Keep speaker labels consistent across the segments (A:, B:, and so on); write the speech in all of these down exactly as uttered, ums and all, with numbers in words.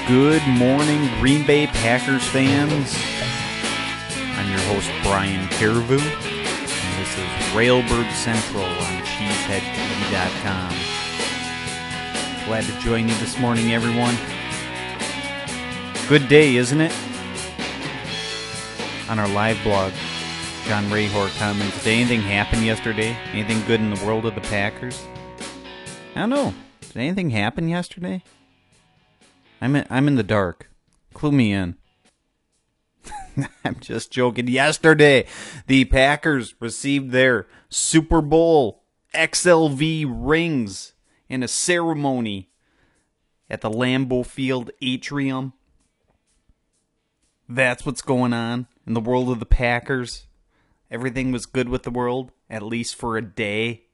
A: Good morning, Green Bay Packers fans. I'm your host, Brian Carvu, and this is Railbird Central on cheesehead t v dot com. Glad to join you this morning, everyone. Good day, isn't it? On our live blog, John Rahor comments, did anything happen yesterday? Anything good in the world of the Packers? I don't know. Did anything happen yesterday? I'm in, I'm in the dark. Clue me in. I'm just joking. Yesterday, the Packers received their Super Bowl X L V rings in a ceremony at the Lambeau Field atrium. That's what's going on in the world of the Packers. Everything was good with the world, at least for a day.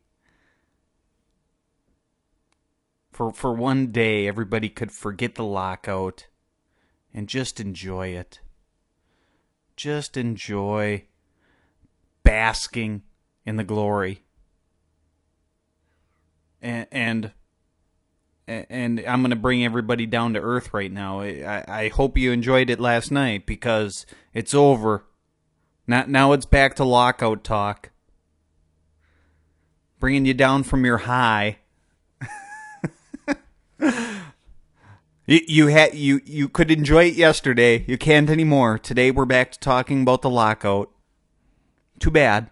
A: For for one day, everybody could forget the lockout and just enjoy it. Just enjoy basking in the glory. And and, and I'm going to bring everybody down to earth right now. I, I hope you enjoyed it last night because it's over. Now, now it's back to lockout talk. Bringing you down from your high. You you had you you could enjoy it yesterday. You can't anymore. Today we're back to talking about the lockout. Too bad.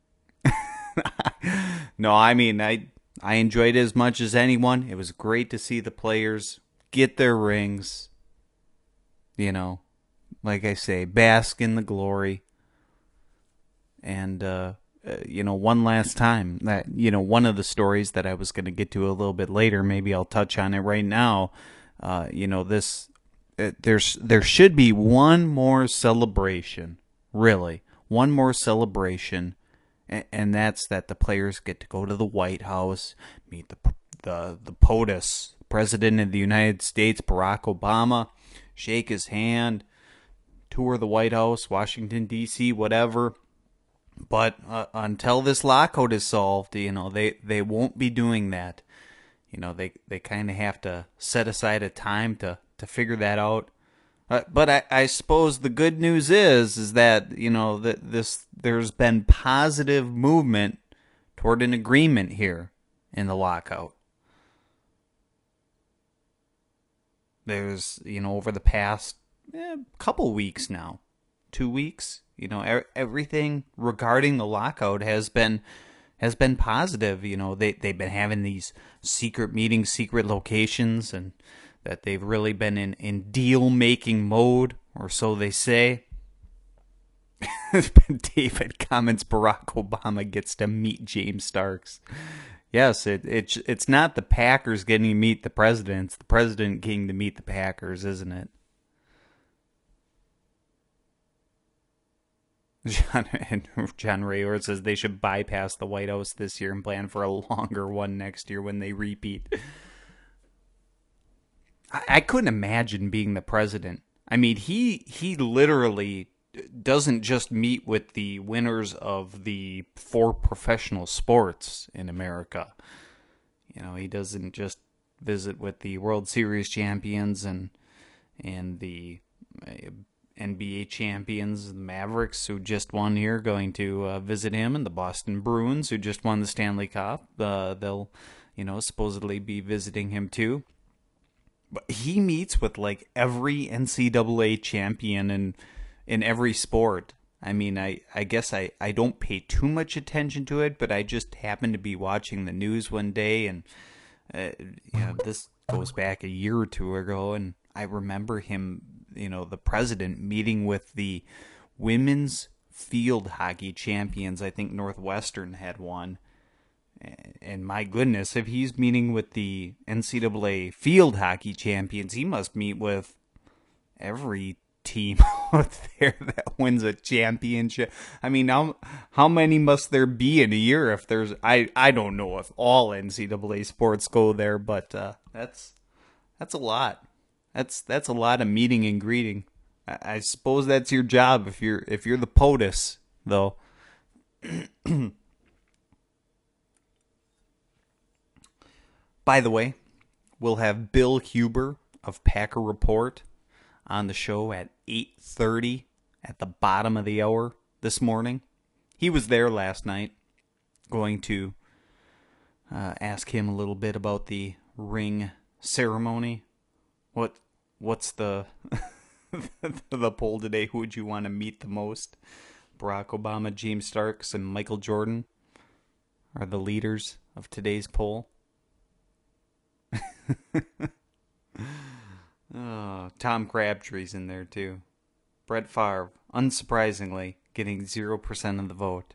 A: No, I mean I I enjoyed it as much as anyone. It was great to see the players get their rings. You know, like I say, bask in the glory. And uh, uh, you know, one last time, that you know, one of the stories that I was going to get to a little bit later. Maybe I'll touch on it right now. Uh, you know, this uh, there's there should be one more celebration, really, one more celebration, and, and that's that the players get to go to the White House, meet the the the POTUS, President of the United States, Barack Obama, shake his hand, tour the White House, Washington D C, whatever. But uh, until this lockout is solved, you know, they, they won't be doing that. You know, they, they kind of have to set aside a time to, to figure that out. Uh, but I, I suppose the good news is is that, you know, that this there's been positive movement toward an agreement here in the lockout. There's, you know, over the past eh, couple weeks now, two weeks, you know, er- everything regarding the lockout has been has been positive. You know, they they've been having these secret meetings, secret locations, and that they've really been in, in deal making mode, or so they say. David comments Barack Obama gets to meet James Starks. Yes, it it's it's not the Packers getting to meet the president; it's the president getting to meet the Packers, isn't it? John, and John Rahor says they should bypass the White House this year and plan for a longer one next year when they repeat. I, I couldn't imagine being the president. I mean, he he literally doesn't just meet with the winners of the four professional sports in America. You know, he doesn't just visit with the World Series champions and and the Uh, N B A champions, the Mavericks, who just won here, going to uh, visit him, and the Boston Bruins, who just won the Stanley Cup. Uh, they'll, you know, supposedly be visiting him too. But he meets with like every N C double A champion in in every sport. I mean, I, I guess I, I don't pay too much attention to it, but I just happened to be watching the news one day, and uh, you know, this goes back a year or two ago, and I remember him, you know, the president meeting with the women's field hockey champions. I think Northwestern had one. And my goodness, if he's meeting with the N C double A field hockey champions, he must meet with every team out there that wins a championship. I mean, how, how many must there be in a year if there's... I, I don't know if all N C double A sports go there, but uh, that's that's a lot. That's that's a lot of meeting and greeting. I, I suppose that's your job if you're if you're the POTUS, though. By the way, we'll have Bill Huber of Packer Report on the show at eight thirty at the bottom of the hour this morning. He was there last night. Going to uh, ask him a little bit about the ring ceremony. What what's the the poll today? Who would you want to meet the most? Barack Obama, James Starks, and Michael Jordan are the leaders of today's poll. Oh, Tom Crabtree's in there too. Brett Favre, unsurprisingly, getting zero percent of the vote.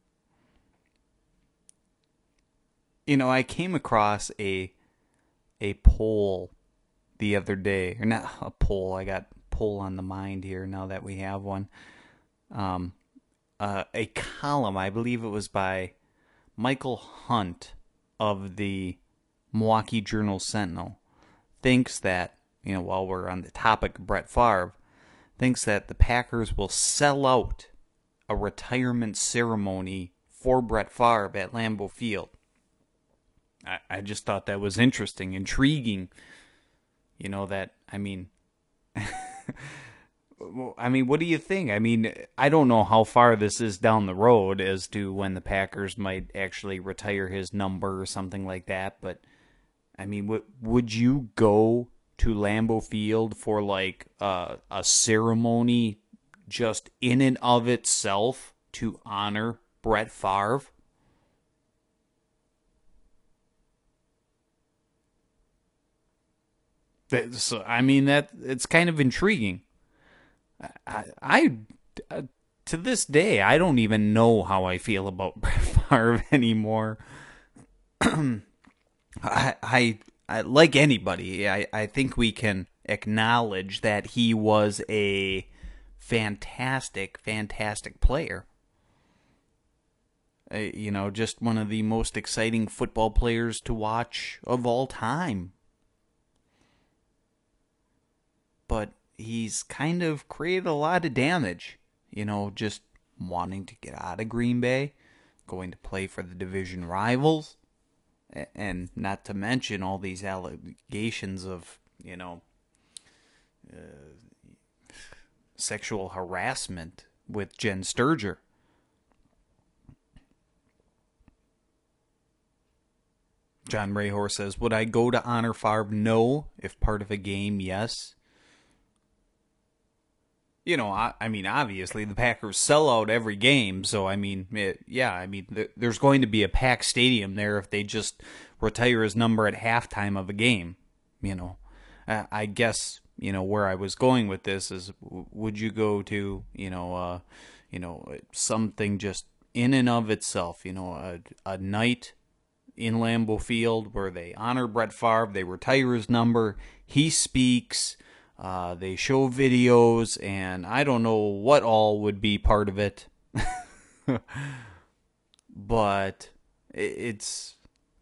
A: You know, I came across a a poll the other day. Or not a poll, I got poll on the mind here now that we have one. Um, uh, a column, I believe it was by Michael Hunt of the Milwaukee Journal-Sentinel, thinks that, you know, while we're on the topic of Brett Favre, thinks that the Packers will sell out a retirement ceremony for Brett Favre at Lambeau Field. I, I just thought that was interesting, intriguing. You know, that, I mean, I mean, what do you think? I mean, I don't know how far this is down the road as to when the Packers might actually retire his number or something like that, but, I mean, w- would you go to Lambeau Field for, like, uh, a ceremony just in and of itself to honor Brett Favre? So, I mean, that it's kind of intriguing. I, I, uh, to this day, I don't even know how I feel about Brett Favre anymore. I, I, I, like anybody, I, I think we can acknowledge that he was a fantastic, fantastic player. Uh, you know, just one of the most exciting football players to watch of all time. But he's kind of created a lot of damage, you know, just wanting to get out of Green Bay, going to play for the division rivals, and not to mention all these allegations of, you know, uh, sexual harassment with Jen Sturger. John Rahor says, would I go to honor Favre? No. If part of a game, yes. You know, I, I mean, obviously, the Packers sell out every game, so, I mean, it, yeah, I mean, th- there's going to be a packed stadium there if they just retire his number at halftime of a game, you know. Uh, I guess, you know, where I was going with this is, w- would you go to, you know, uh, you know, something just in and of itself, you know, a, a night in Lambeau Field where they honor Brett Favre, they retire his number, he speaks, Uh, they show videos, and I don't know what all would be part of it. But it's...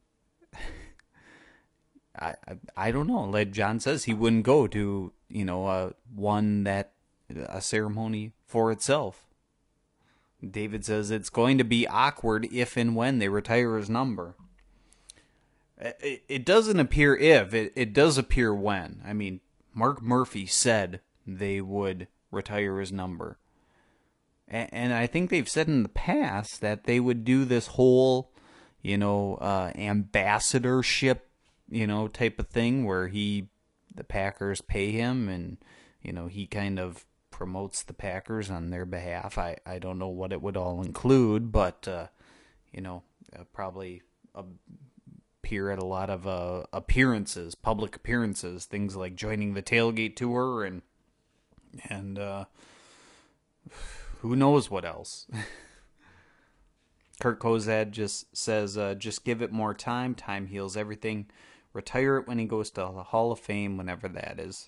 A: I, I I don't know. Like John says, he wouldn't go to, you know, uh, one that... a ceremony for itself. David says it's going to be awkward if and when they retire his number. It, it doesn't appear if. It, it does appear when. I mean... Mark Murphy said they would retire his number. And I think they've said in the past that they would do this whole, you know, uh, ambassadorship, you know, type of thing where he, the Packers pay him and, you know, he kind of promotes the Packers on their behalf. I, I don't know what it would all include, but, uh, you know, uh, probably a appear at a lot of uh, appearances, public appearances, things like joining the tailgate tour and and uh, who knows what else. Kurt Kozad just says, uh, just give it more time. Time heals everything. Retire it when he goes to the Hall of Fame, whenever that is.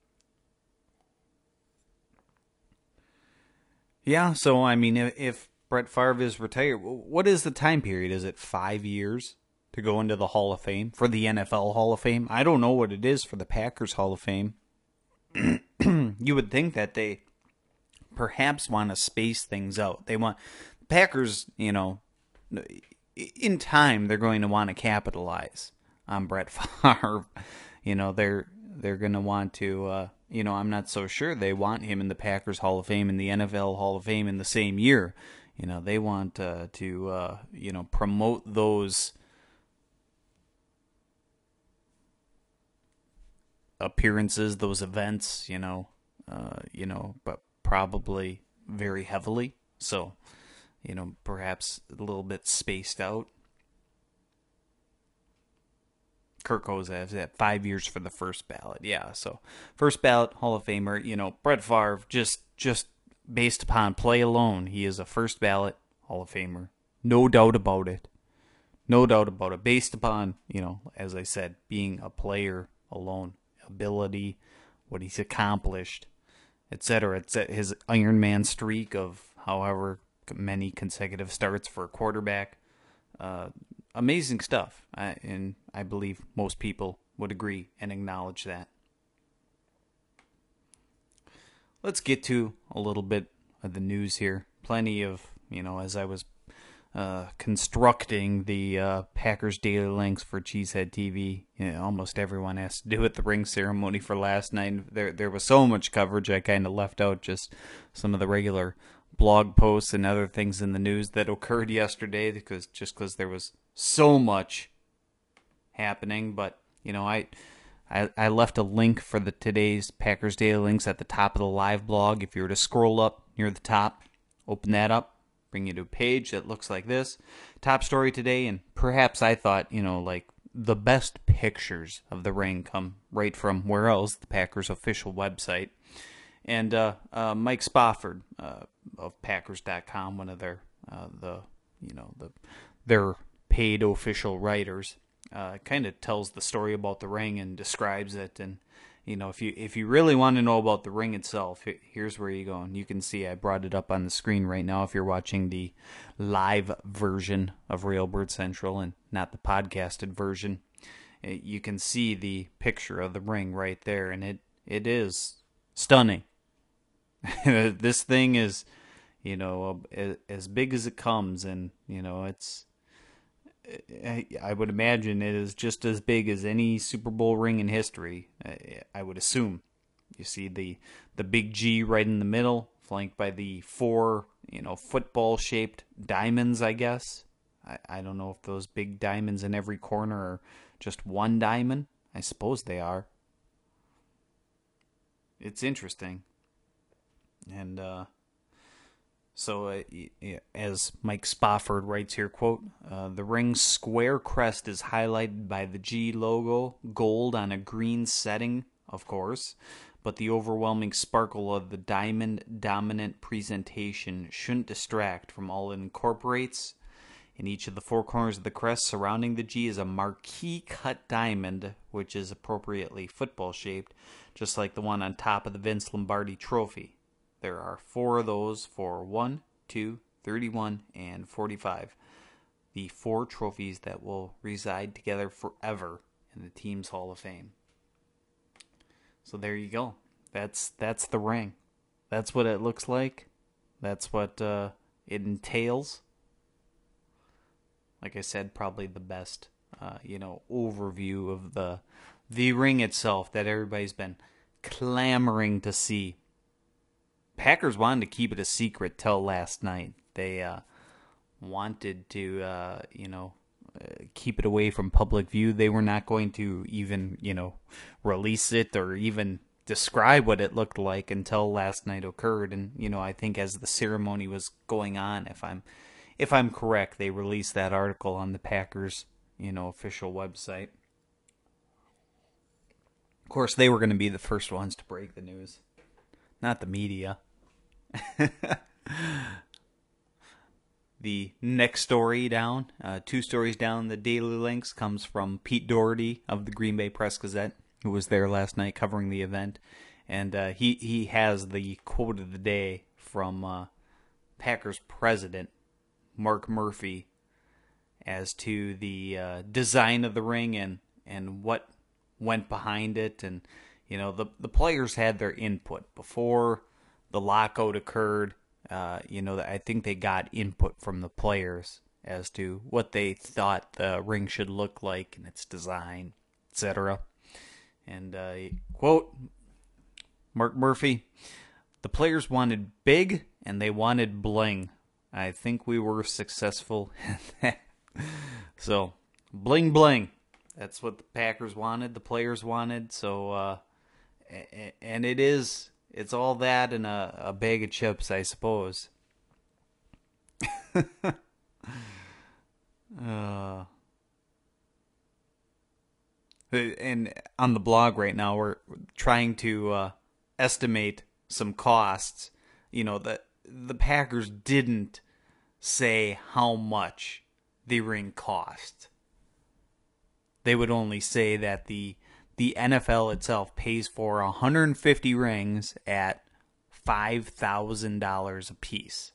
A: Yeah, so I mean, if, if Brett Favre is retired, what is the time period? Is it five years? To go into the Hall of Fame, for the N F L Hall of Fame? I don't know what it is for the Packers Hall of Fame. You would think that they perhaps want to space things out. They want, Packers, you know, in time they're going to want to capitalize on Brett Favre. You know, they're they're gonna want to. Uh, you know, I'm not so sure they want him in the Packers Hall of Fame and the N F L Hall of Fame in the same year. You know, they want uh, to uh, you know promote those appearances, those events. You know, uh, you know, but probably very heavily. So, you know, perhaps a little bit spaced out. Kirk Cousins had five years for the first ballot. Yeah, so first ballot Hall of Famer. You know, Brett Favre, just just based upon play alone, he is a first ballot Hall of Famer. No doubt about it. No doubt about it. Based upon, you know, as I said, being a player alone, ability, what he's accomplished, et cetera. It's his Iron Man streak of however many consecutive starts for a quarterback. Uh, amazing stuff, I, and I believe most people would agree and acknowledge that. Let's get to a little bit of the news here. Plenty of, you know, as I was uh, constructing the uh, Packers Daily Links for Cheesehead T V, you know, almost everyone has to do with the ring ceremony for last night. There, there was so much coverage, I kind of left out just some of the regular blog posts and other things in the news that occurred yesterday because just because there was so much happening. But you know, I, I I left a link for the today's Packers Daily Links at the top of the live blog. If you were to scroll up near the top, open that up, bring you to a page that looks like this. Top story today, and perhaps I thought, you know, like the best pictures of the ring come right from where else? The Packers official website. And uh, uh, Mike Spofford uh, of Packers dot com, one of their uh, the you know the their paid official writers, uh, kind of tells the story about the ring and describes it. And you know, if you if you really want to know about the ring itself, here's where you go. And you can see I brought it up on the screen right now. If you're watching the live version of Railbird Central and not the podcasted version, you can see the picture of the ring right there, and it it is stunning. This thing is, you know, as big as it comes, and you know, it's. I would imagine it is just as big as any Super Bowl ring in history. I would assume. You see the the big G right in the middle, flanked by the four, you know, football-shaped diamonds. I guess. I I don't know if those big diamonds in every corner are just one diamond. I suppose they are. It's interesting. And uh, so, uh, as Mike Spofford writes here, quote, uh, the ring's square crest is highlighted by the G logo, gold on a green setting, of course, but the overwhelming sparkle of the diamond-dominant presentation shouldn't distract from all it incorporates. In each of the four corners of the crest surrounding the G is a marquee-cut diamond, which is appropriately football-shaped, just like the one on top of the Vince Lombardi trophy. There are four of those for one, two, thirty-one, and forty-five. The four trophies that will reside together forever in the team's Hall of Fame. So there you go. That's that's the ring. That's what it looks like. That's what uh, it entails. Like I said, probably the best, uh, you know, overview of the the ring itself that everybody's been clamoring to see. Packers wanted to keep it a secret till last night. They uh, wanted to, uh, you know, uh, keep it away from public view. They were not going to even, you know, release it or even describe what it looked like until last night occurred. And you know, I think as the ceremony was going on, if I'm, if I'm correct, they released that article on the Packers, you know, official website. Of course, they were going to be the first ones to break the news. Not the media. The next story down, uh, two stories down the Daily Links, comes from Pete Doherty of the Green Bay Press-Gazette, who was there last night covering the event. And uh, he, he has the quote of the day from uh, Packers president, Mark Murphy, as to the uh, design of the ring and, and what went behind it. And you know, the the players had their input before the lockout occurred. Uh, you know, I think they got input from the players as to what they thought the ring should look like and its design, et cetera. And uh, quote, Mark Murphy, the players wanted big and they wanted bling. I think we were successful in that. So, bling bling. That's what the Packers wanted, the players wanted. So, uh, and it is, it's all that and a, a bag of chips, I suppose. uh, and on the blog right now, we're trying to uh, estimate some costs. You know, the the Packers didn't say how much the ring cost. They would only say that the the N F L itself pays for one hundred fifty rings at five thousand dollars a piece.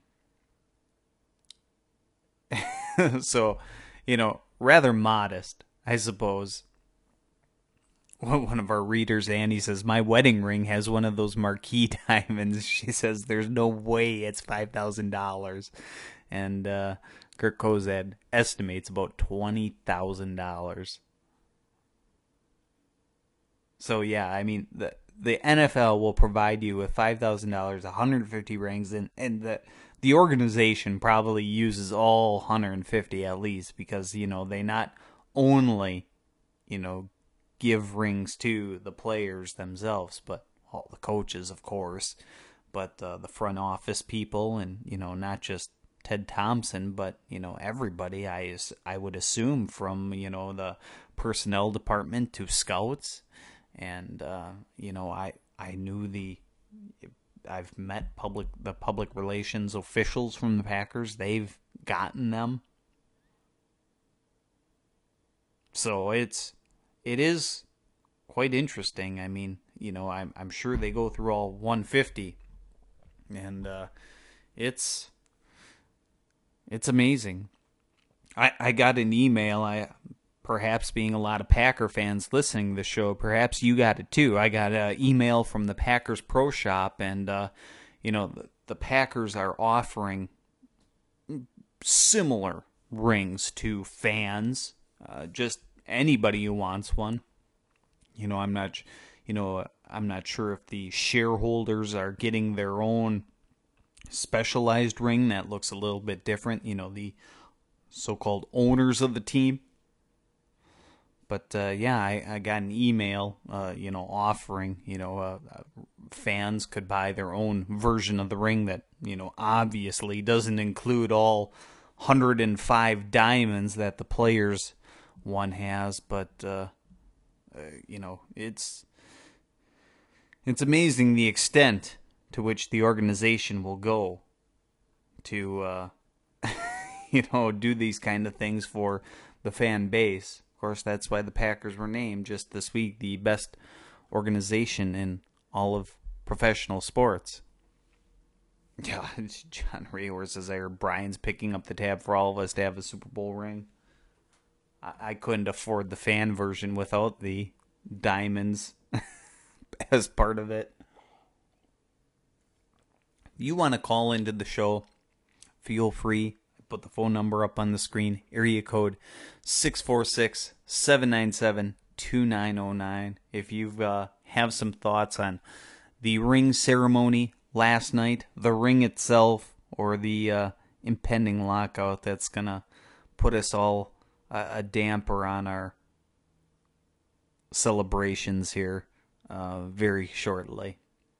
A: So, you know, rather modest, I suppose. One of our readers, Annie, says, my wedding ring has one of those marquee diamonds. She says, there's no way it's five thousand dollars. And uh, Kirk Kozad estimates about twenty thousand dollars. So, yeah, I mean, the the N F L will provide you with five thousand dollars, one hundred fifty rings, and, and the, the organization probably uses all one hundred fifty at least because, you know, they not only, you know, give rings to the players themselves, but all the coaches, of course, but uh, the front office people, and, you know, not just Ted Thompson, but, you know, everybody, I, I would assume, from, you know, the personnel department to scouts. And, uh, you know, I, I knew the, I've met public, the public relations officials from the Packers. They've gotten them. So it's, it is quite interesting. I mean, you know, I'm, I'm sure they go through all one hundred fifty, and, uh, it's, it's amazing. I, I got an email, I, perhaps being a lot of Packer fans listening to the show, perhaps you got it too. I got an email from the Packers Pro Shop, and, uh, you know, the, the Packers are offering similar rings to fans, uh, just anybody who wants one. You know, I'm not, you know, I'm not sure if the shareholders are getting their own specialized ring that looks a little bit different, you know, the so-called owners of the team. But, uh, yeah, I, I got an email, uh, you know, offering, you know, uh, fans could buy their own version of the ring that, you know, obviously doesn't include all one hundred five diamonds that the players one has. But, uh, uh, you know, it's, it's amazing the extent to which the organization will go to, uh, you know, do these kind of things for the fan base. Of course, that's why the Packers were named just this week the best organization in all of professional sports. Yeah, John Rayworth says, I heard Brian's picking up the tab for all of us to have a Super Bowl ring. I, I couldn't afford the fan version without the diamonds as part of it. If you want to call into the show, feel free. Put the phone number up on the screen. Area code six four six, seven nine seven, two nine zero nine. If you uh, have some thoughts on the ring ceremony last night, the ring itself, or the uh, impending lockout that's going to put us all uh, a damper on our celebrations here uh, very shortly.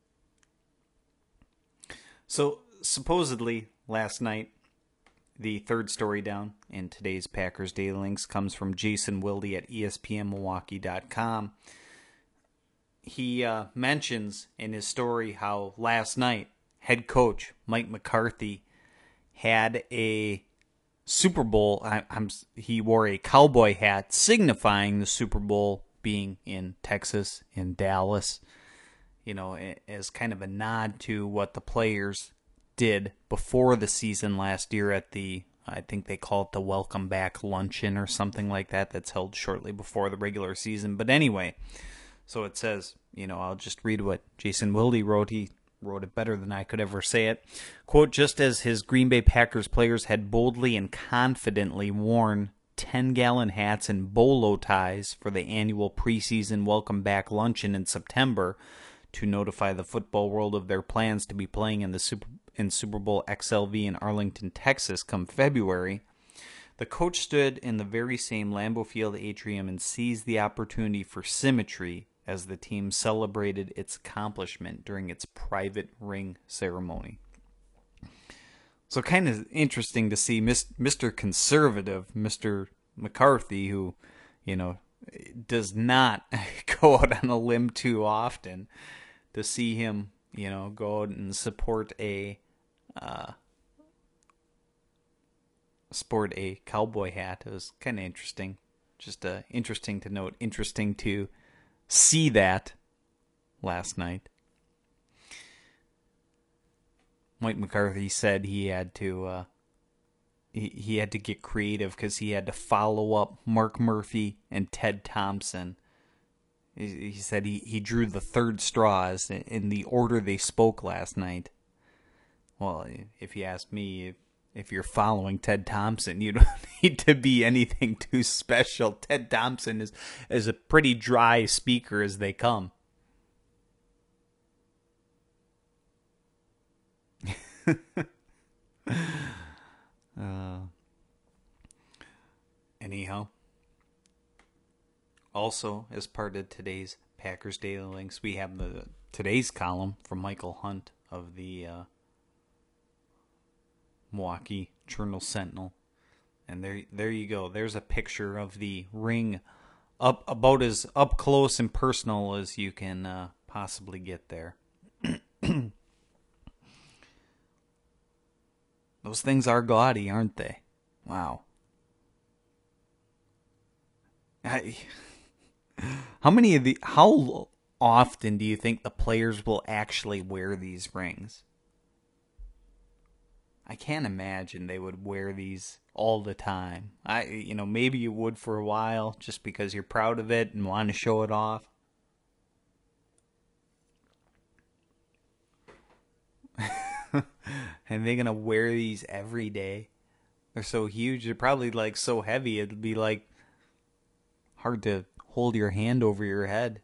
A: So, supposedly, last night, the third story down in today's Packers Daily Links comes from Jason Wilde at E S P N Milwaukee dot com. He uh, mentions in his story how last night head coach Mike McCarthy had a Super Bowl. I, I'm, he wore a cowboy hat signifying the Super Bowl being in Texas, in Dallas, you know, as kind of a nod to what the players did before the season last year at the, I think they call it the Welcome Back Luncheon or something like that, that's held shortly before the regular season. But anyway, so it says, you know, I'll just read what Jason Wilde wrote. He wrote it better than I could ever say it. Quote, just as his Green Bay Packers players had boldly and confidently worn ten-gallon hats and bolo ties for the annual preseason welcome back luncheon in September to notify the football world of their plans to be playing in the Super in Super Bowl X L V in Arlington, Texas come February. The coach stood in the very same Lambeau Field atrium and seized the opportunity for symmetry as the team celebrated its accomplishment during its private ring ceremony. So kind of interesting to see Mister Conservative, Mister McCarthy, who, you know, does not go out on a limb too often, to see him, you know, go out and support a uh, sport a cowboy hat. It was kind of interesting. Just uh, interesting to note. Interesting to see that last night. Mike McCarthy said he had to uh, he, he had to get creative because he had to follow up Mark Murphy and Ted Thompson. He, he said he, he drew the third straws in the order they spoke last night. Well, if you ask me, if, if you're following Ted Thompson, you don't need to be anything too special. Ted Thompson is, is a pretty dry speaker as they come. uh, anyhow, also as part of today's Packers Daily Links, we have the today's column from Michael Hunt of the uh, Milwaukee Journal-Sentinel, and there, there you go. There's a picture of the ring, up about as up close and personal as you can uh, possibly get there. Those things are gaudy, aren't they? Wow. I, how many of the how often do you think the players will actually wear these rings? I can't imagine they would wear these all the time. I you know, maybe you would for a while just because you're proud of it and want to show it off. And they're gonna wear these every day. They're so huge. They're probably like so heavy. It'd be like hard to hold your hand over your head.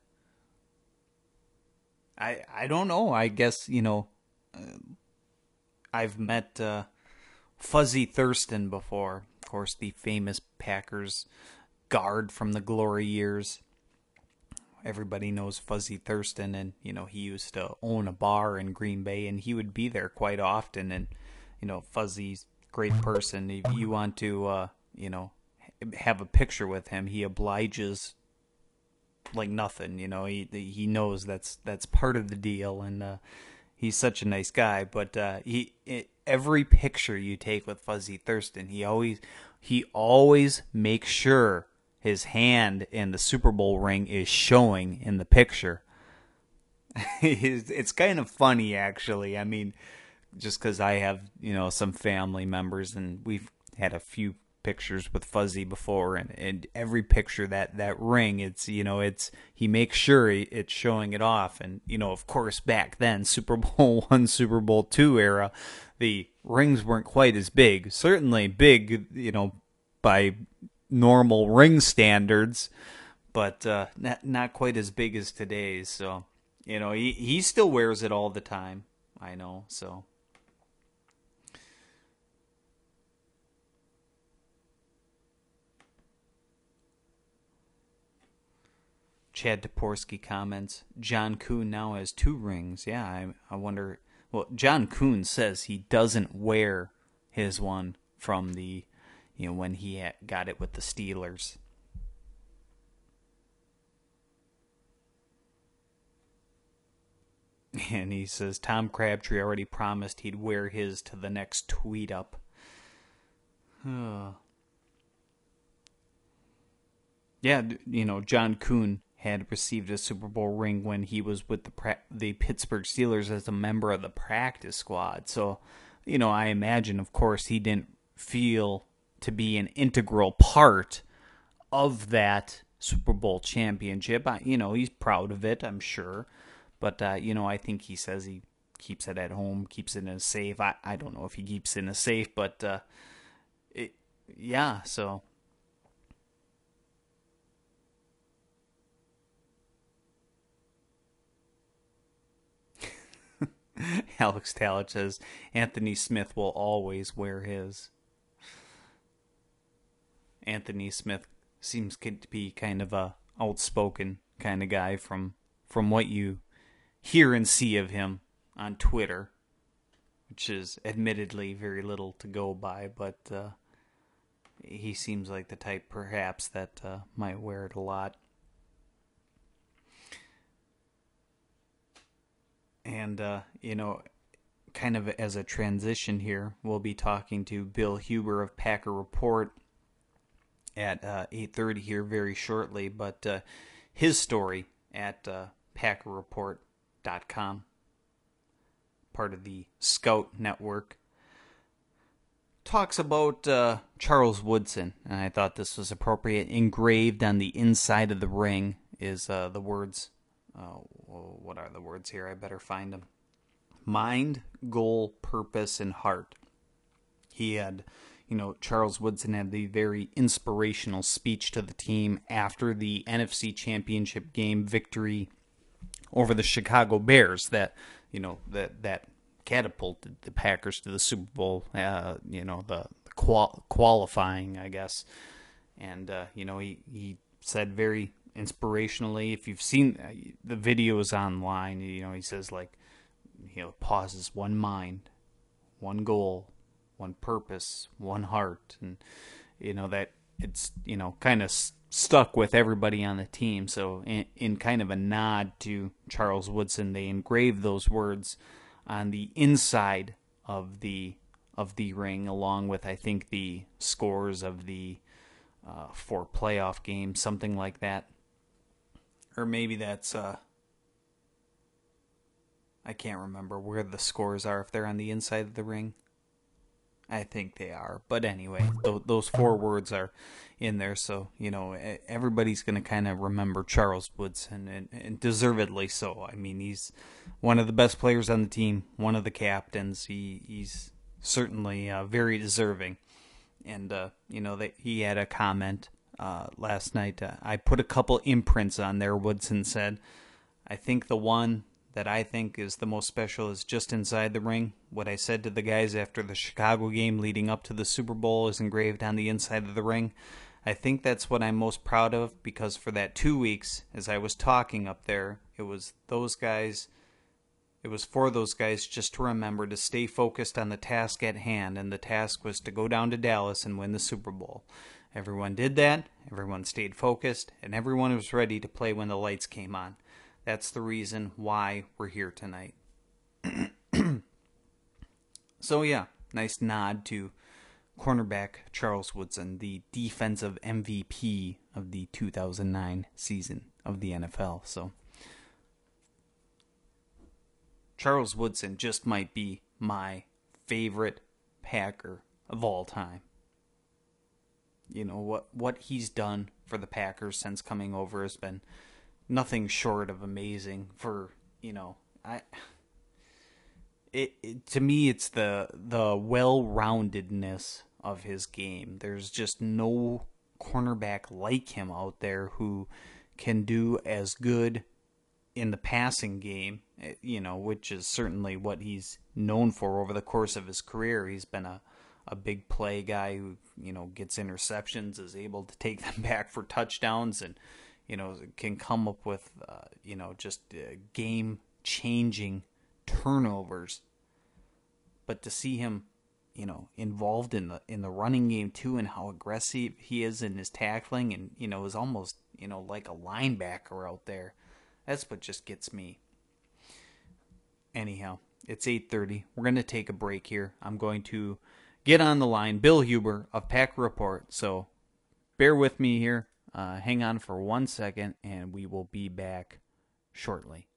A: I I don't know. I guess, you know, uh, I've met uh, Fuzzy Thurston before. Of course, the famous Packers guard from the glory years. Everybody knows Fuzzy Thurston, and, you know, he used to own a bar in Green Bay, and he would be there quite often, and, you know, Fuzzy's a great person. If you want to, uh, you know, have a picture with him, he obliges like nothing, you know, he he knows that's that's part of the deal, and uh, he's such a nice guy, but uh, he it, every picture you take with Fuzzy Thurston, he always he always makes sure his hand in the Super Bowl ring is showing in the picture. it's, it's kind of funny, actually. I mean, just because I have, you know, some family members, and we've had a few pictures with Fuzzy before, and, and every picture that that ring, it's, you know, it's he makes sure it's showing it off. And, you know, of course, back then, Super Bowl one, Super Bowl two era, the rings weren't quite as big. Certainly big, you know, by normal ring standards, but uh, not not quite as big as today's. So, you know, he he still wears it all the time. I know. So, Chad Toporski comments, John Kuhn now has two rings. Yeah, I I wonder. Well, John Kuhn says he doesn't wear his one from the, you know, when he had got it with the Steelers. And he says Tom Crabtree already promised he'd wear his to the next tweet up. Yeah, you know, John Kuhn had received a Super Bowl ring when he was with the pra- the Pittsburgh Steelers as a member of the practice squad. So, you know, I imagine, of course, he didn't feel to be an integral part of that Super Bowl championship. I, you know, he's proud of it, I'm sure. But, uh, you know, I think he says he keeps it at home, keeps it in a safe. I, I don't know if he keeps it in a safe, but, uh, it, yeah, so Alex Talent says Anthony Smith will always wear his. Anthony Smith seems to be kind of a outspoken kind of guy from from what you hear and see of him on Twitter, which is admittedly very little to go by, but uh, he seems like the type perhaps that uh, might wear it a lot. And, uh, you know, kind of as a transition here, we'll be talking to Bill Huber of Packer Report at uh, eight thirty here very shortly, but uh, his story at uh, packer report dot com, part of the Scout Network, talks about uh, Charles Woodson, and I thought this was appropriate. Engraved on the inside of the ring is uh, the words, uh, what are the words here? I better find them. Mind, goal, purpose, and heart. He had... You know, Charles Woodson had the very inspirational speech to the team after the N F C Championship game victory over the Chicago Bears that, you know, that that catapulted the Packers to the Super Bowl, uh, you know, the, the qual- qualifying, I guess. And, uh, you know, he, he said very inspirationally, if you've seen uh, the videos online, you know, he says, like, you know, pauses, one mind, one goal, one purpose, one heart, and you know that it's you know kind of s- stuck with everybody on the team. So in, in kind of a nod to Charles Woodson, they engraved those words on the inside of the of the ring, along with I think the scores of the uh, four playoff games, something like that, or maybe that's uh, I can't remember where the scores are if they're on the inside of the ring. I think they are. But anyway, th- those four words are in there. So, you know, everybody's going to kind of remember Charles Woodson, and, and deservedly so. I mean, he's one of the best players on the team, one of the captains. He He's certainly uh, very deserving. And, uh, you know, that he had a comment uh, last night. Uh, I put a couple imprints on there, Woodson said. I think the one that I think is the most special is just inside the ring. What I said to the guys after the Chicago game leading up to the Super Bowl is engraved on the inside of the ring. I think that's what I'm most proud of, because for that two weeks, as I was talking up there, it was those guys, it was for those guys just to remember to stay focused on the task at hand, and the task was to go down to Dallas and win the Super Bowl. Everyone did that, everyone stayed focused, and everyone was ready to play when the lights came on. That's the reason why we're here tonight. So yeah, nice nod to cornerback Charles Woodson, the defensive M V P of the two thousand nine season of the N F L. So Charles Woodson just might be my favorite Packer of all time. You know, what what he's done for the Packers since coming over has been nothing short of amazing. For, you know, I it, it to me it's the the well-roundedness of his game. There's just no cornerback like him out there who can do as good in the passing game, you know, which is certainly what he's known for over the course of his career. He's been a a big play guy who, you know, gets interceptions, is able to take them back for touchdowns, and you know, can come up with, uh, you know, just uh, game-changing turnovers. But to see him, you know, involved in the in the running game too, and how aggressive he is in his tackling, and you know, is almost, you know, like a linebacker out there. That's what just gets me. Anyhow, it's eight thirty. We're going to take a break here. I'm going to get on the line Bill Huber of Packer Report. So bear with me here. Uh, hang on for one second, and we will be back shortly.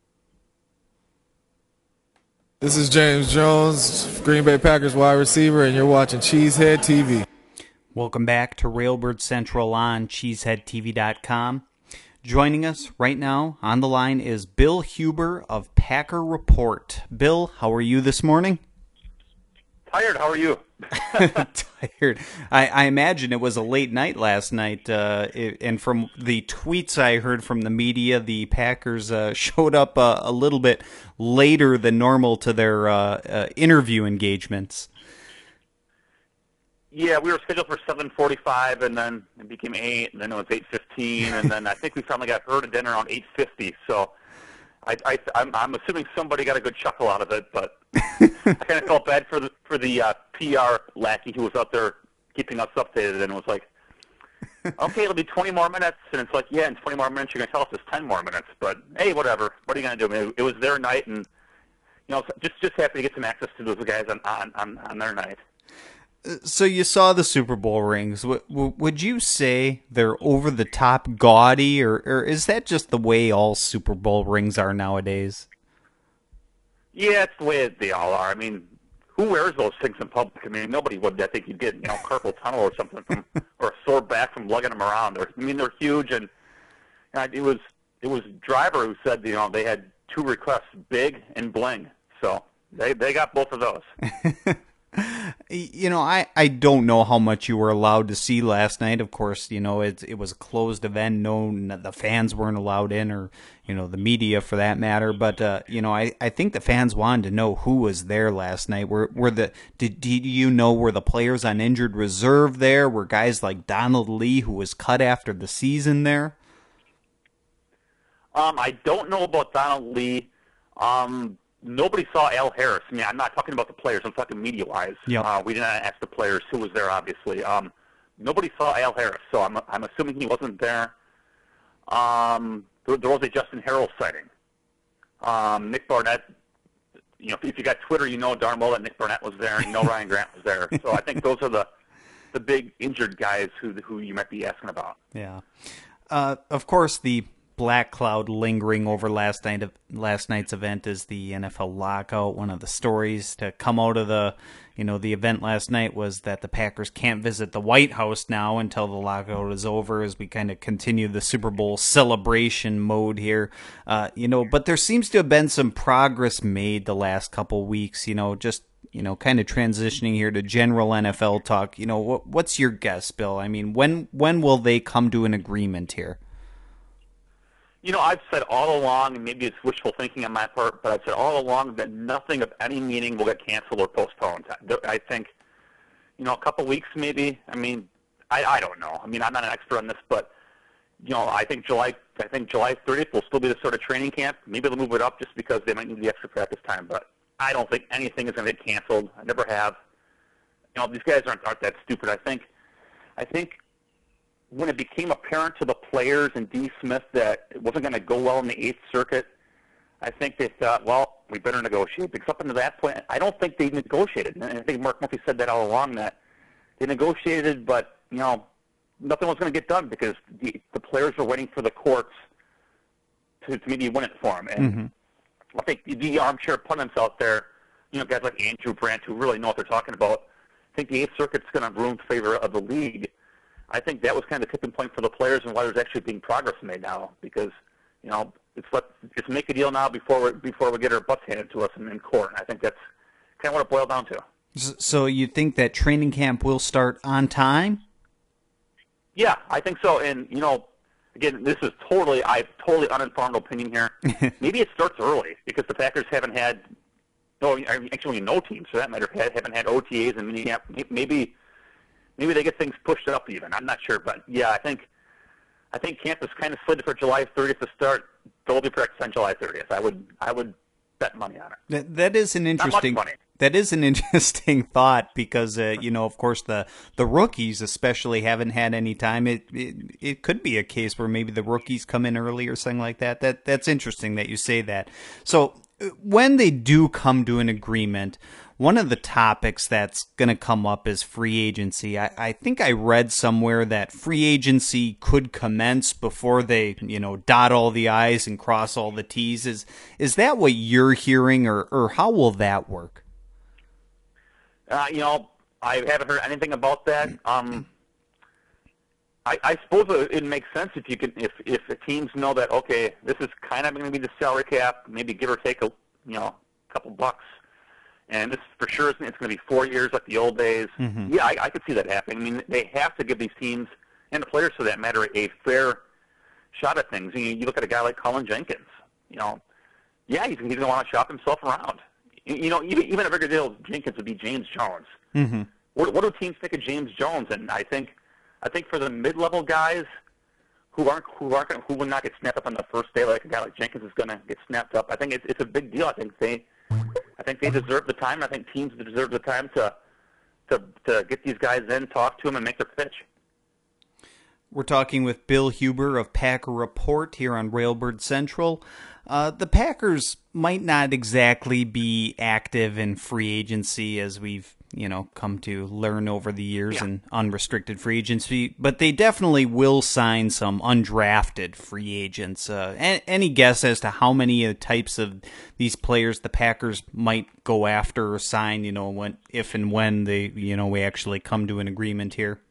B: This is James Jones, Green Bay Packers wide receiver, and you're watching Cheesehead T V.
A: Welcome back to Railbird Central on cheesehead t v dot com. Joining us right now on the line is Bill Huber of Packer Report. Bill, how are you this morning?
C: Tired. How are you?
A: Tired. I, I imagine it was a late night last night, uh, it, and from the tweets I heard from the media, the Packers uh, showed up uh, a little bit later than normal to their uh, uh, interview engagements.
C: Yeah, we were scheduled for seven forty-five, and then it became eight, and then it was eight fifteen, and then I think we finally got herded in around eight fifty. So I, I, I'm, I'm assuming somebody got a good chuckle out of it, but I kind of felt bad for the for the uh, P R lackey who was out there keeping us updated, and was like, "Okay, it'll be twenty more minutes," and it's like, "Yeah, in twenty more minutes you're gonna tell us it's ten more minutes." But hey, whatever. What are you gonna do? I mean, it was their night, and you know, just just happy to get some access to those guys on on on, on their night.
A: So you saw the Super Bowl rings. W- w- would you say they're over the top gaudy, or, or is that just the way all Super Bowl rings are nowadays?
C: Yeah, it's the way they all are. I mean, who wears those things in public? I mean, nobody would. I think you'd get, you know, carpal tunnel or something from, or a sore back from lugging them around. Or, I mean, they're huge, and, and it was it was Driver who said, you know, they had two requests: big and bling. So they they got both of those.
A: You know, I, I don't know how much you were allowed to see last night. Of course, you know, it, it was a closed event. No, the fans weren't allowed in, or, you know, the media for that matter. But, uh, you know, I, I think the fans wanted to know who was there last night. Were were the did, did you know, were the players on injured reserve there? Were guys like Donald Lee, who was cut after the season, there?
C: Um, I don't know about Donald Lee. Um, Nobody saw Al Harris. I mean, I'm not talking about the players. I'm talking media-wise.
A: Yep.
C: Uh, we did not ask the players who was there, obviously. Um, nobody saw Al Harris, so I'm I'm assuming he wasn't there. Um, there, there was a Justin Harrell sighting. Um, Nick Barnett, you know, if, if you got Twitter, you know darn well that Nick Barnett was there, and you know Ryan Grant was there. So I think those are the the big injured guys who who you might be asking about.
A: Yeah. Uh, of course, the black cloud lingering over last night of last night's event is the N F L lockout. One of the stories to come out of the you know the event last night was that the Packers can't visit the White House now until the lockout is over, as we kind of continue the Super Bowl celebration mode here. Uh, you know, but there seems to have been some progress made the last couple weeks. You know, just you know, kind of transitioning here to general N F L talk. You know, what what's your guess, Bill? I mean, when when will they come to an agreement here?
C: You know, I've said all along, and maybe it's wishful thinking on my part, but I've said all along that nothing of any meaning will get canceled or postponed. I think, you know, a couple weeks maybe. I mean, I, I don't know. I mean, I'm not an expert on this, but, you know, I think July I think July thirtieth will still be the sort of training camp. Maybe they'll move it up just because they might need the extra practice time, but I don't think anything is going to get canceled. I never have. You know, these guys aren't, aren't that stupid. I think, I think, when it became apparent to the players and D. Smith that it wasn't going to go well in the Eighth Circuit, I think they thought, well, we better negotiate. Because up until that point, I don't think they negotiated. And I think Mark Murphy said that all along, that they negotiated, but, you know, nothing was going to get done because the, the players were waiting for the courts to, to maybe win it for them. And mm-hmm. I think the, the armchair pundits out there, you know, guys like Andrew Brandt who really know what they're talking about, I think the Eighth Circuit's going to ruin favor of the league. I think that was kind of the tipping point for the players and why there's actually being progress made now, because, you know, it's let it's make a deal now before we before we get our butts handed to us in, in court. And I think that's kind of what it boiled down to.
A: So you think that training camp will start on time?
C: Yeah, I think so. And, you know, again, this is totally I have totally uninformed opinion here. Maybe it starts early because the Packers haven't had no actually no teams for that matter haven't had O T As and mini camp. Maybe. Maybe they get things pushed up even. I'm not sure, but yeah, I think I think camp is kind of slated for July thirtieth to start. They'll be practice on July thirtieth. I would I would bet money on it.
A: That that is an interesting
C: Not much money.
A: That is an interesting thought because uh, you know, of course, the the rookies especially haven't had any time. It, it it could be a case where maybe the rookies come in early or something like that. That that's interesting that you say that. So when they do come to an agreement, one of the topics that's going to come up is free agency. I, I think I read somewhere that free agency could commence before they, you know, dot all the I's and cross all the T's. Is is that what you're hearing, or, or how will that work?
C: Uh, you know, I haven't heard anything about that. Um, I, I suppose it, it makes sense if you can, if if the teams know that, okay, this is kind of going to be the salary cap, maybe give or take a, you know, couple bucks. and this for sure isn't, it's going to be four years like the old days.
A: Mm-hmm.
C: Yeah, I, I could see that happening. I mean, they have to give these teams, and the players for that matter, a fair shot at things. You, you look at a guy like Colin Jenkins, you know, yeah, he's, he's going to want to shop himself around. You, you know, even, even a bigger deal with Jenkins would be James Jones.
A: Mm-hmm.
C: What, what do teams think of James Jones? And I think, I think for the mid-level guys who aren't who aren't gonna, who would not get snapped up on the first day, like a guy like Jenkins is going to get snapped up, I think it's it's a big deal. I think they, I think they deserve the time. I think teams deserve the time to to to get these guys in, talk to them, and make their pitch.
A: We're talking with Bill Huber of Packer Report here on Railbird Central. Uh, the Packers might not exactly be active in free agency as we've, you know, come to learn over the years
C: Yeah.
A: in unrestricted free agency, but they definitely will sign some undrafted free agents. Uh, a- any guess as to how many uh, types of these players the Packers might go after or sign, you know, when, if and when they, you know, we actually come to an agreement here?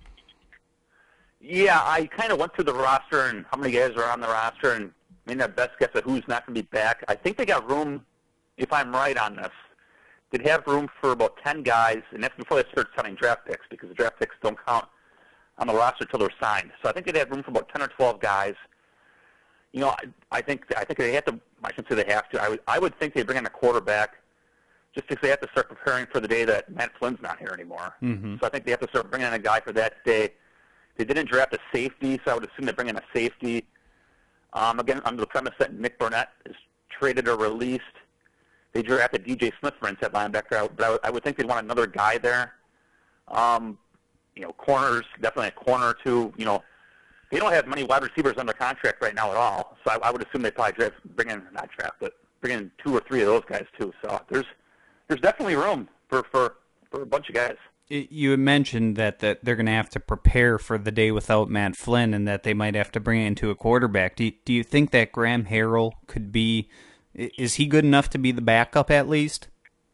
C: Yeah, I kind of went through the roster and how many guys are on the roster and made that best guess at who's not going to be back. I think they got room, if I'm right on this, they'd have room for about ten guys, and that's before they start signing draft picks because the draft picks don't count on the roster until they're signed. So I think they'd have room for about ten or twelve guys. You know, I, I think I think they have to. I shouldn't say they have to. I would I would think they bring in a quarterback just because they have to start preparing for the day that Matt Flynn's not here anymore.
A: Mm-hmm.
C: So I think they have to start bringing in a guy for that day. They didn't draft a safety, so I would assume they bring in a safety. Um, again, under the premise that Nick Burnett is traded or released. They drafted D J Smith for inside linebacker, but I would, I would think they'd want another guy there. Um, you know, corners, definitely a corner or two. You know, they don't have many wide receivers under contract right now at all, so I, I would assume they'd probably draft, bring in, not draft, but bring in two or three of those guys too. So there's there's definitely room for, for, for a bunch of guys.
A: You had mentioned that, that they're going to have to prepare for the day without Matt Flynn and that they might have to bring into a quarterback. Do you, do you think that Graham Harrell could be, is he good enough to be the backup at least?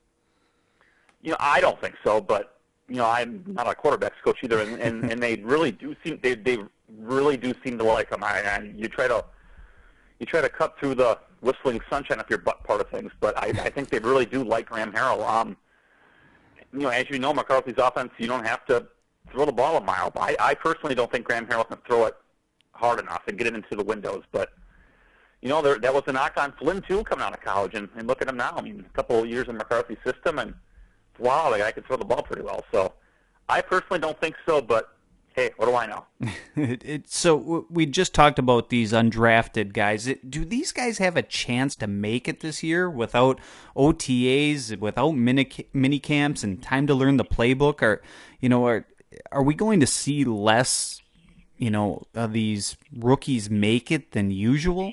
C: You know, I don't think so, but, you know, I'm not a quarterbacks coach either, and, and, and they really do seem, they they really do seem to like him. I, I, you try to you try to cut through the whistling sunshine up your butt part of things, but I, I think they really do like Graham Harrell. Um, You know, as you know, McCarthy's offense, you don't have to throw the ball a mile. I, I personally don't think Graham Harrell can throw it hard enough and get it into the windows. But, you know, there, that was a knock on Flynn, too, coming out of college. And, and look at him now. I mean, a couple of years in McCarthy's system, and, wow, the guy can throw the ball pretty well. So I personally don't think so, but, hey, what do I know?
A: it, it, so we just talked about these undrafted guys. It, do these guys have a chance to make it this year without O T As, without mini, mini camps and time to learn the playbook? Or, you know, are, are we going to see less, you know, of these rookies make it than usual?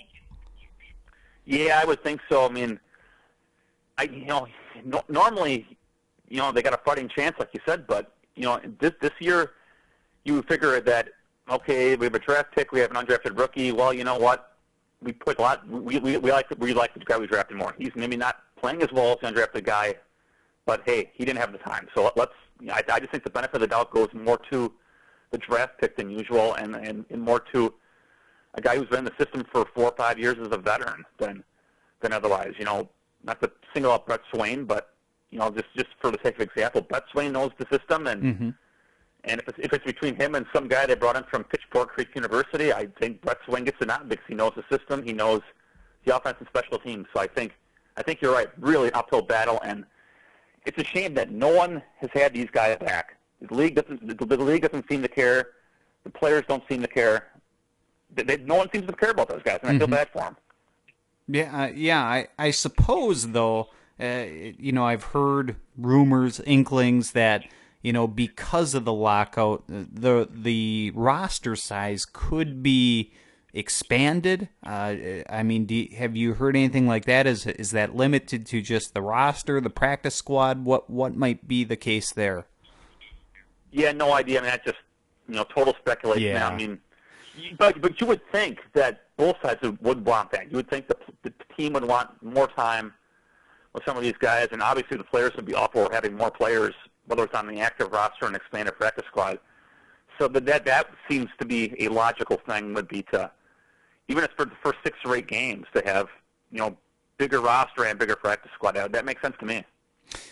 C: Yeah, I would think so. I mean, I you know, no, normally, you know, they got a fighting chance, like you said, but, you know, this this year, you would figure that, okay, we have a draft pick, we have an undrafted rookie. Well, you know what? We put a lot. We we, we like we like the guy we drafted more. He's maybe not playing as well as the undrafted guy, but hey, he didn't have the time. So let's. I, I just think the benefit of the doubt goes more to the draft pick than usual, and, and, and more to a guy who's been in the system for four or five years as a veteran than than otherwise. You know, not to single out Brett Swain, but you know, just just for the sake of example, Brett Swain knows the system and.
A: Mm-hmm.
C: And if it's, if it's between him and some guy they brought in from Pittsburgh Creek University, I think Brett Swain gets the nod because he knows the system, he knows the offense and special teams. So I think I think you're right, really uphill battle, and it's a shame that no one has had these guys back. The league doesn't the, the league doesn't seem to care. The players don't seem to care. They, they, no one seems to care about those guys, and I feel
A: Mm-hmm.
C: bad for them.
A: Yeah, uh, yeah. I, I suppose though, uh, you know, I've heard rumors, inklings that, you know, because of the lockout, the the roster size could be expanded. Uh, I mean, do you, have you heard anything like that? Is is that limited to just the roster, the practice squad? What what might be the case there?
C: Yeah, no idea. I mean, that's just you know total speculation.
A: Yeah.
C: Now. I mean, you- but but you would think that both sides would, would want that. You would think the the team would want more time with some of these guys, and obviously the players would be all for having more players, whether it's on the active roster and expanded practice squad. So that that that seems to be a logical thing. Would be to even if for the first six or eight games to have you know bigger roster and bigger practice squad. That makes sense to me.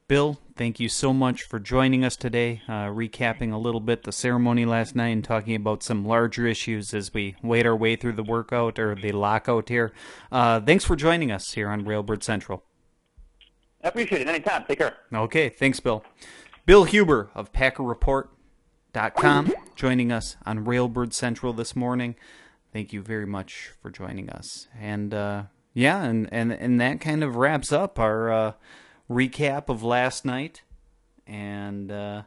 A: Bill, thank you so much for joining us today, uh, recapping a little bit the ceremony last night and talking about some larger issues as we wade our way through the workout or the lockout here. Uh, thanks for joining us here on Railbird Central.
C: I appreciate it. Anytime. Take care.
A: Okay, thanks, Bill. Bill Huber of Packer Report dot com joining us on Railbird Central this morning. Thank you very much for joining us. And, uh, yeah, and, and, and that kind of wraps up our... Uh, recap of last night, and uh,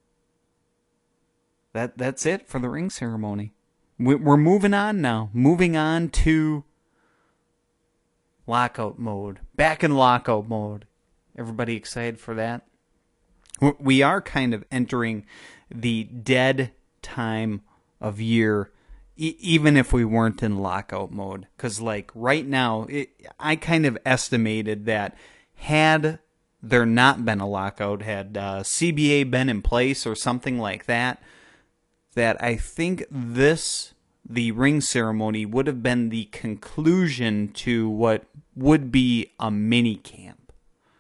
A: that that's it for the ring ceremony. We, we're moving on now. Moving on to lockout mode. Back in lockout mode. Everybody excited for that? We are kind of entering the dead time of year, e- even if we weren't in lockout mode. Because, like, right now, it, I kind of estimated that had there not been a lockout, had uh, C B A been in place or something like that, that I think this, the ring ceremony, would have been the conclusion to what would be a mini camp.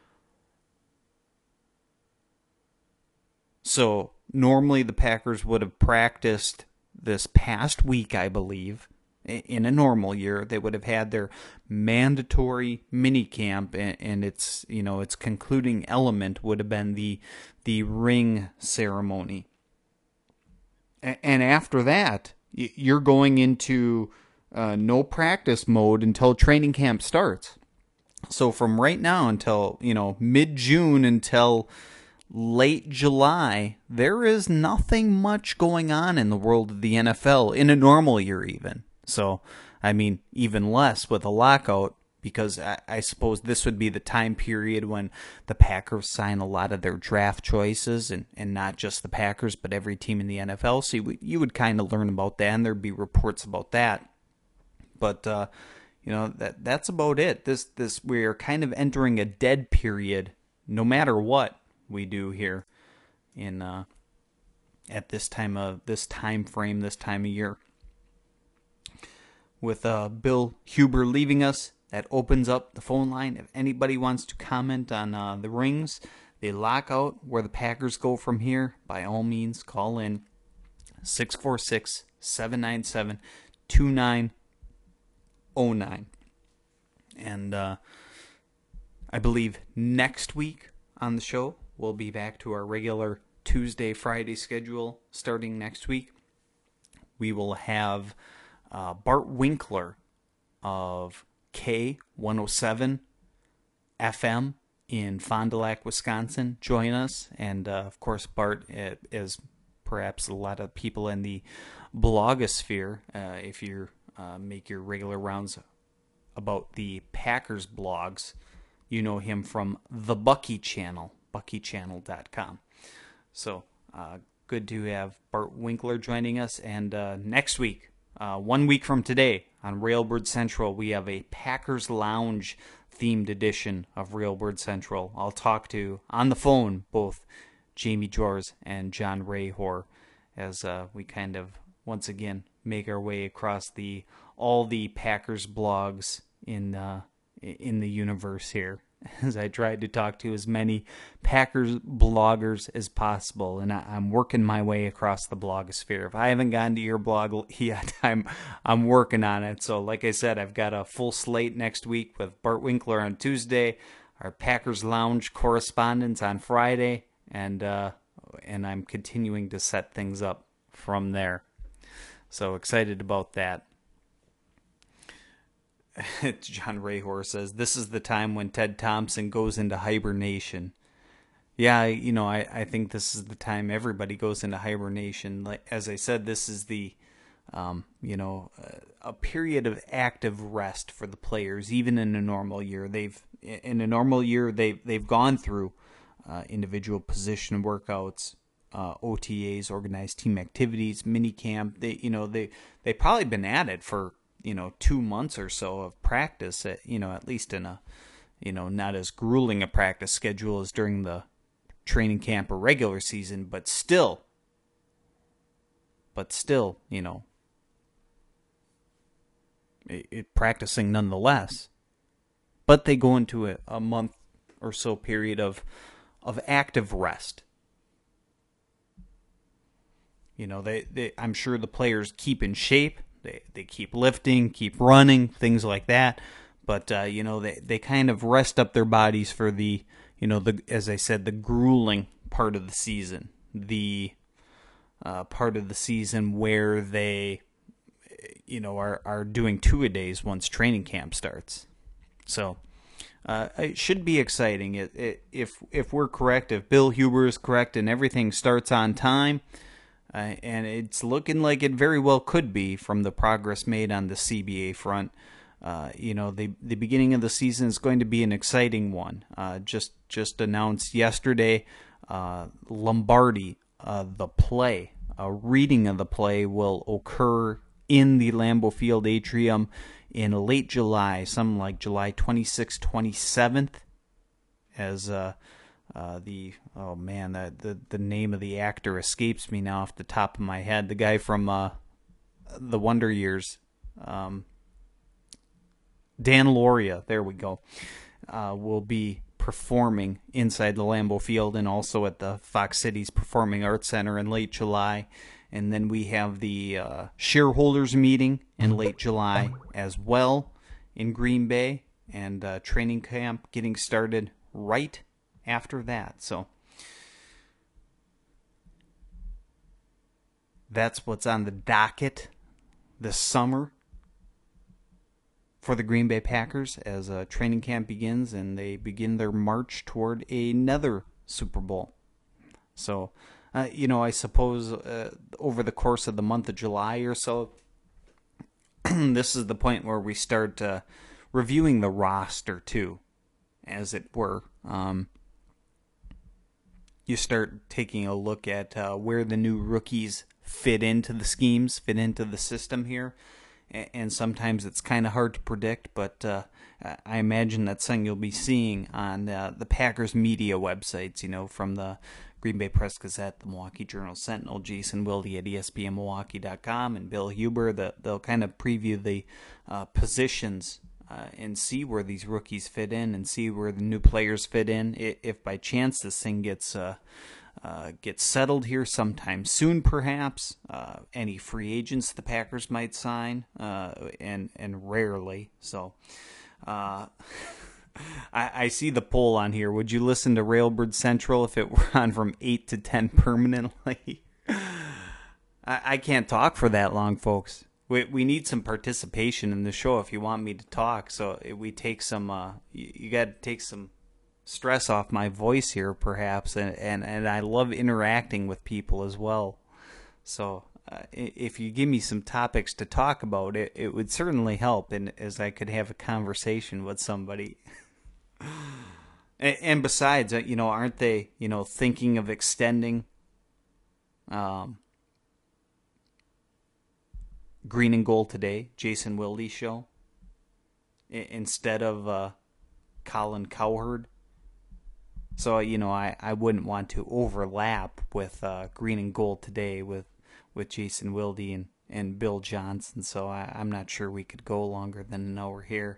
A: So normally the Packers would have practiced this past week, I believe. In a normal year, they would have had their mandatory mini camp, and, and its you know its concluding element would have been the the ring ceremony. A- and after that, you're going into uh, no practice mode until training camp starts. So from right now until you know mid June until late July, there is nothing much going on in the world of the N F L in a normal year, even. So, I mean, even less with a lockout, because I, I suppose this would be the time period when the Packers sign a lot of their draft choices, and, and not just the Packers, but every team in the N F L. So you would, you would kind of learn about that, and there'd be reports about that. But, uh, you know, that that's about it. This this we're kind of entering a dead period, no matter what we do here in uh, at this time of this time frame, this time of year. With uh, Bill Huber leaving us, that opens up the phone line. If anybody wants to comment on uh, the rings, the lockout, where the Packers go from here, by all means, call in six four six, seven nine seven, two nine zero nine. And uh, I believe next week on the show, we'll be back to our regular Tuesday, Friday schedule starting next week. We will have... Uh, Bart Winkler of K one oh seven F M in Fond du Lac, Wisconsin, join us. And, uh, of course, Bart, as perhaps a lot of people in the blogosphere, uh, if you uh, make your regular rounds about the Packers blogs, you know him from the Bucky Channel, bucky channel dot com. So, uh, good to have Bart Winkler joining us. And uh, next week, Uh, one week from today on Railbird Central, we have a Packers Lounge themed edition of Railbird Central. I'll talk to, on the phone, both Jamie Jors and John Rahor as uh, we kind of, once again, make our way across the all the Packers blogs in, uh, in the universe here, as I tried to talk to as many Packers bloggers as possible, and I, I'm working my way across the blogosphere. If I haven't gotten to your blog yet, I'm I'm working on it. So, like I said, I've got a full slate next week with Bart Winkler on Tuesday, our Packers Lounge correspondence on Friday, and uh, and I'm continuing to set things up from there. So excited about that. John Rahor says, this is the time when Ted Thompson goes into hibernation. Yeah, you know, I, I think this is the time everybody goes into hibernation. Like, as I said, this is the, um, you know, uh, a period of active rest for the players, even in a normal year. They've, in a normal year, they've, they've gone through uh, individual position workouts, uh, O T As, organized team activities, mini camp. They, you know, they, they've probably been at it for, you know, two months or so of practice, at, you know, at least in a, you know, not as grueling a practice schedule as during the training camp or regular season, but still, but still, you know, it, it, practicing nonetheless. But they go into a, a month or so period of, of active rest. You know, they, they I'm sure the players keep in shape. They they keep lifting, keep running, things like that. But uh, you know, they they kind of rest up their bodies for the, you know, the as I said, the grueling part of the season, the uh, part of the season where they, you know, are are doing two-a-days once training camp starts. So uh, it should be exciting. It, it, if if we're correct, if Bill Huber is correct, and everything starts on time. Uh, and it's looking like it very well could be from the progress made on the C B A front. Uh, you know, the the beginning of the season is going to be an exciting one. Uh, just just announced yesterday, uh, Lombardi, uh, the play, a reading of the play will occur in the Lambeau Field atrium in late July, something like July twenty-sixth, twenty-seventh, as uh, Uh, the oh man, the, the the name of the actor escapes me now off the top of my head. The guy from uh, the Wonder Years, um, Dan Lauria. There we go. Uh, will be performing inside the Lambeau Field and also at the Fox Cities Performing Arts Center in late July. And then we have the uh, shareholders meeting in late July as well in Green Bay, and uh, training camp getting started right after that. So that's what's on the docket this summer for the Green Bay Packers as uh, training camp begins and they begin their march toward another Super Bowl. So, uh, you know, I suppose uh, over the course of the month of July or so, this is the point where we start uh, reviewing the roster too, as it were. Um, You start taking a look at uh, where the new rookies fit into the schemes, fit into the system here. And sometimes it's kind of hard to predict, but uh, I imagine that's something you'll be seeing on uh, the Packers media websites, you know, from the Green Bay Press Gazette, the Milwaukee Journal Sentinel, Jason Wilde at E S P N Milwaukee dot com, and Bill Huber. The, they'll kind of preview the uh, positions Uh, and see where these rookies fit in and see where the new players fit in. If by chance this thing gets uh, uh, gets settled here sometime soon, perhaps, uh, any free agents the Packers might sign, uh, and, and rarely. So uh, I, I see the poll on here. Would you listen to Railbird Central if it were on from eight to ten permanently? I, I can't talk for that long, folks. We we need some participation in the show if you want me to talk. So we take some. Uh, you, you got to take some stress off my voice here, perhaps, and, and, and I love interacting with people as well. So uh, if you give me some topics to talk about, it it would certainly help, and as I could have a conversation with somebody. and, and besides, you know, aren't they, you know, thinking of extending? Um. Green and Gold Today, Jason Wilde show, I- instead of uh, Colin Cowherd. So, you know, I, I wouldn't want to overlap with uh, Green and Gold Today with, with Jason Wilde and, and Bill Johnson. So I, I'm not sure we could go longer than an hour here.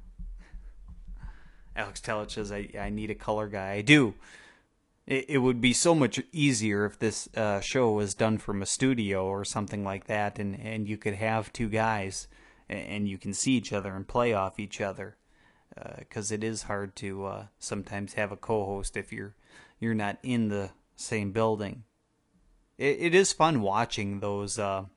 A: Alex Telich says, I, I need a color guy. I do. It, it would be so much easier if this uh, show was done from a studio or something like that, and, and you could have two guys, and, and you can see each other and play off each other, because uh, it is hard to uh, sometimes have a co-host if you're you're not in the same building. It, it is fun watching those uh,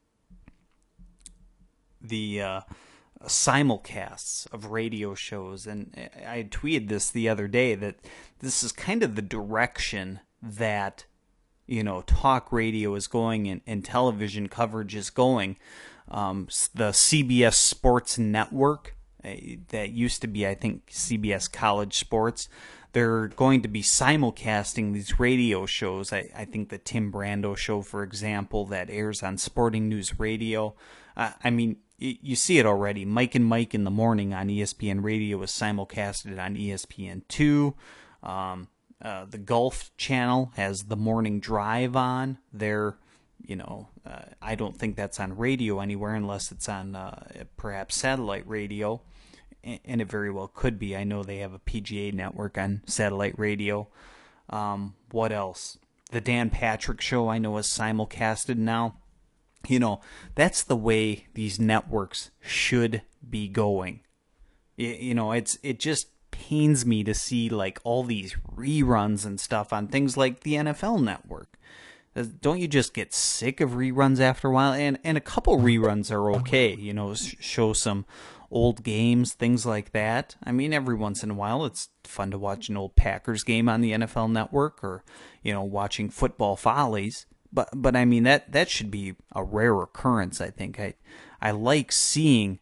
A: the uh, simulcasts of radio shows, and I tweeted this the other day that this is kind of the direction that, you know, talk radio is going and, and television coverage is going. Um, the C B S Sports Network, uh, that used to be, I think, C B S College Sports, they're going to be simulcasting these radio shows. I, I think the Tim Brando show, for example, that airs on Sporting News Radio. Uh, I mean, you see it already. Mike and Mike in the morning on E S P N Radio is simulcasted on E S P N two. Um, uh, the Golf Channel has the Morning Drive on. They're, you know, uh, I don't think that's on radio anywhere unless it's on uh, perhaps satellite radio, and it very well could be. I know they have a P G A network on satellite radio. Um, what else? The Dan Patrick Show, I know, is simulcasted now. You know, that's the way these networks should be going. You, you know, it's it just pains me to see like all these reruns and stuff on things like the N F L Network. Don't you just get sick of reruns after a while? And and a couple reruns are okay, you know, show some old games, things like that. I mean, every once in a while, it's fun to watch an old Packers game on the N F L Network, or, you know, watching Football Follies. But but I mean, that that should be a rare occurrence, I think. I I like seeing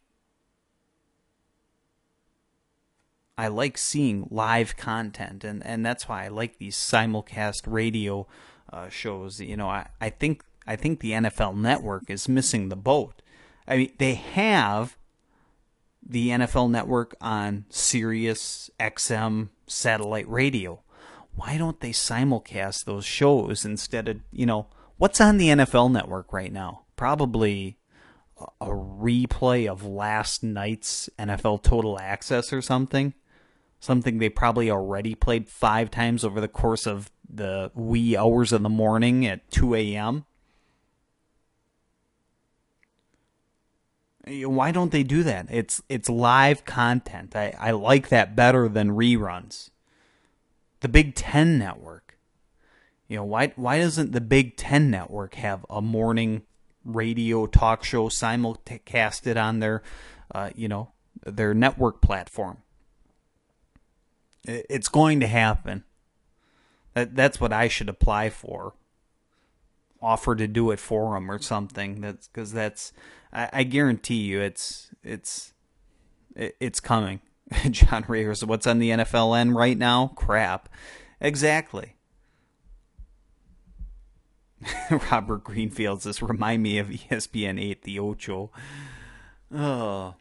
A: I like seeing live content, and, and that's why I like these simulcast radio uh, shows. You know, I, I think I think the N F L Network is missing the boat. I mean, they have the N F L Network on Sirius X M satellite radio. Why don't they simulcast those shows instead of, you know, what's on the N F L Network right now? Probably a replay of last night's N F L Total Access or something. Something they probably already played five times over the course of the wee hours of the morning at two a.m. Why don't they do that? It's it's live content. I, I like that better than reruns. The Big Ten Network. You know, why why doesn't the Big Ten Network have a morning radio talk show simulcasted on their, uh, you know, their network platform? It's going to happen. That that's what I should apply for. Offer to do it for them or something. That's because that's. I, I guarantee you, it's it's it, it's coming. John Rayers, what's on the N F L N right now? Crap. Exactly. Robert Greenfield says, remind me of E S P N eight, the Ocho. Oh.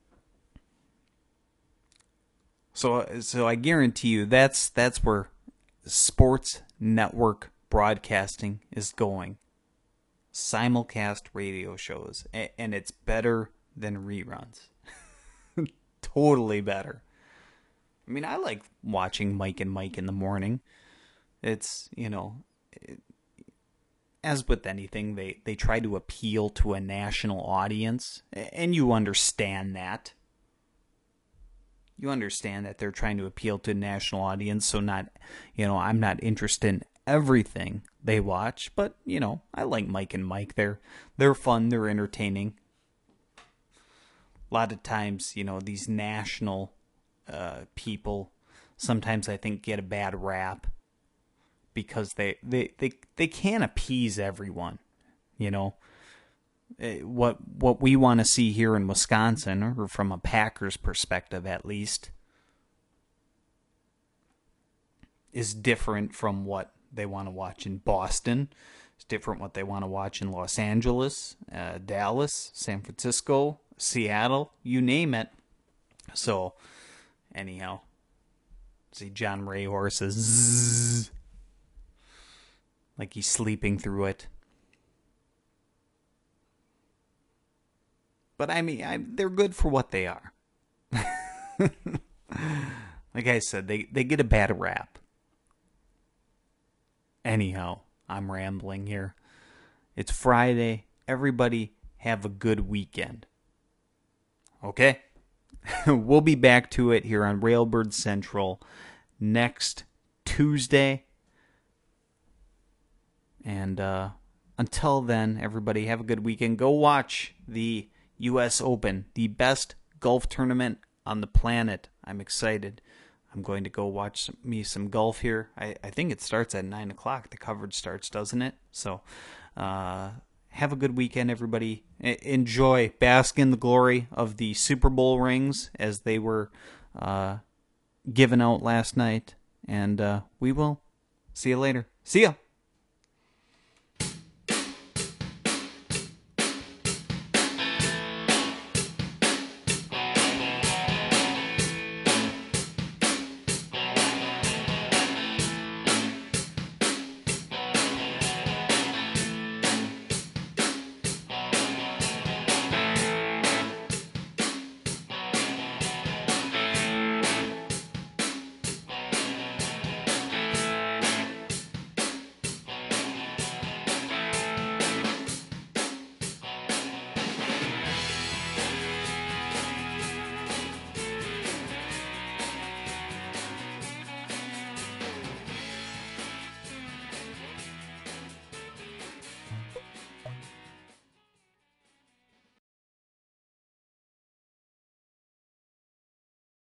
A: So, so I guarantee you that's that's where sports network broadcasting is going. Simulcast radio shows, and it's better than reruns. Totally better. I mean, I like watching Mike and Mike in the morning. It's, you know, it, as with anything, they, they try to appeal to a national audience, and you understand that. You understand that they're trying to appeal to a national audience, so not, you know, I'm not interested in everything they watch, but, you know, I like Mike and Mike. They're, they're fun, they're entertaining. A lot of times, you know, these national uh, people, sometimes I think get a bad rap because they, they, they, they can't appease everyone, you know. What what we want to see here in Wisconsin, or from a Packers perspective at least, is different from what they want to watch in Boston. It's different what they want to watch in Los Angeles, uh, Dallas, San Francisco, Seattle, you name it. So, anyhow, see John Rayhorse says zzz, like he's sleeping through it. But I mean, I, they're good for what they are. Like I said, they, they get a bad rap. Anyhow, I'm rambling here. It's Friday. Everybody have a good weekend. Okay? We'll be back to it here on Railbird Central next Tuesday. And uh, until then, everybody have a good weekend. Go watch the U S Open, the best golf tournament on the planet. I'm excited. I'm going to go watch some, me some golf here. I, I think it starts at nine o'clock. The coverage starts, doesn't it? So uh, have a good weekend, everybody. E- enjoy. Bask in the glory of the Super Bowl rings as they were uh, given out last night. And uh, we will see you later. See ya.